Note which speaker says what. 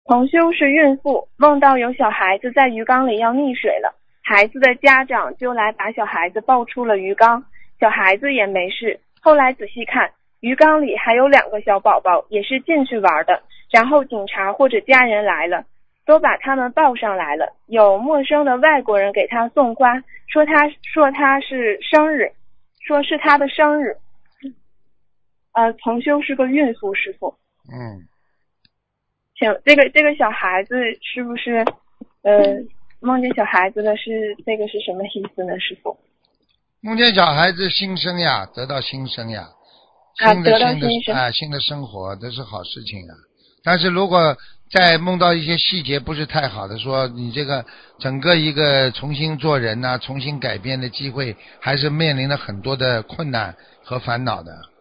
Speaker 1: 同修是孕妇，梦到有小孩子在鱼缸里要溺水了，孩子的家长就来把小孩子抱出了鱼缸，小孩子也没事。后来仔细看，鱼缸里还有2个小宝宝，也是进去玩的。然后警察或者家人来了，都把他们抱上来了。有陌生的外国人给他送花，说他是生日，说是他的生日。同修是个孕妇，师傅。请这个小孩子是不是梦见小孩子的是这个是什么意思呢，师傅？
Speaker 2: 梦见小孩子新生呀，得到新生呀，新的生活，这是好事情啊。但是如果再梦到一些细节不是太好的，说你这个整个一个重新做人重新改变的机会，还是面临了很多的困难和烦恼的。